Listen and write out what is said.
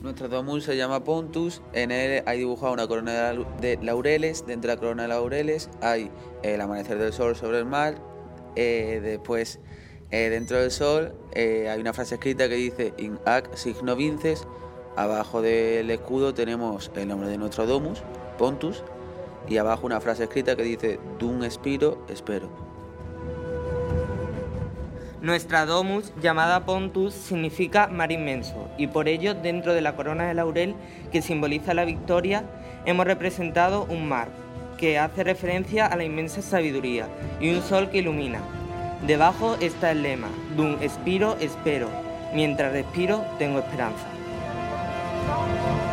Nuestro domus se llama Pontus, en él hay dibujada una corona de laureles, dentro de la corona de laureles hay el amanecer del sol sobre el mar, después dentro del sol hay una frase escrita que dice In ac signo vinces, abajo del escudo tenemos el nombre de nuestro domus, Pontus, y abajo una frase escrita que dice Dum spiro, espero. Nuestra domus, llamada Pontus, significa mar inmenso, y por ello, dentro de la corona de laurel, que simboliza la victoria, hemos representado un mar, que hace referencia a la inmensa sabiduría, y un sol que ilumina. Debajo está el lema, Dum spiro, espero, mientras respiro, tengo esperanza.